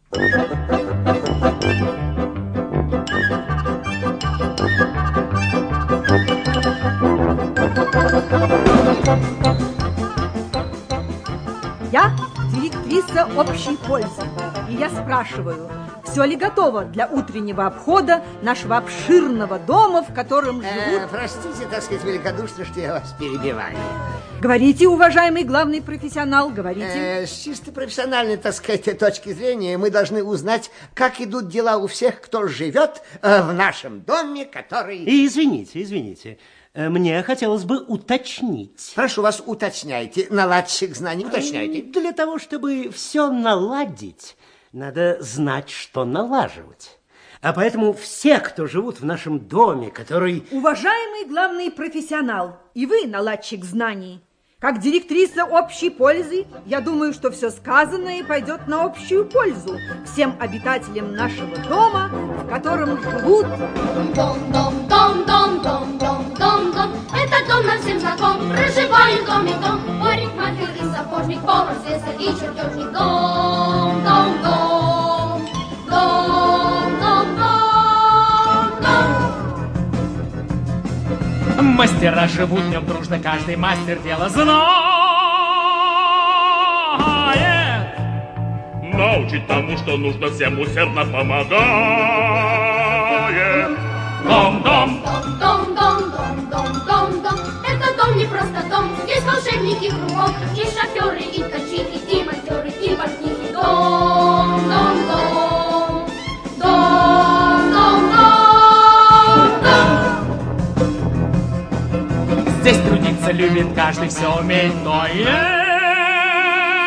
Я директриса общей пользы, и я спрашиваю, все ли готово для утреннего обхода нашего обширного дома, в котором живут... Простите, так сказать, великодушно, что я вас перебиваю. Говорите, уважаемый главный профессионал, говорите. С чисто профессиональной, так сказать, точки зрения мы должны узнать, как идут дела у всех, кто живет в нашем доме, который... И извините. Мне хотелось бы уточнить. Прошу вас, уточняйте. Наладчик знаний, уточняйте. Для того, чтобы все наладить, надо знать, что налаживать. А поэтому все, кто живут в нашем доме, который... Уважаемый главный профессионал, и вы, наладчик знаний, как директриса общей пользы, я думаю, что все сказанное пойдет на общую пользу всем обитателям нашего дома, в котором живут... Дом. Этот дом нам всем знаком. Проживает дом и дом. Парикмахер и сапожник, повар, слесарь и чертежник. Дом. Мастера живут в нем дружно, каждый мастер дело знает. Научить тому, что нужно, всем усердно помогает. Дом. Это дом не просто дом. Есть волшебники кругом. Есть шоферы и ткачи, и монтеры, и портнихи. Дом. Здесь трудиться любит каждый, все умеет, но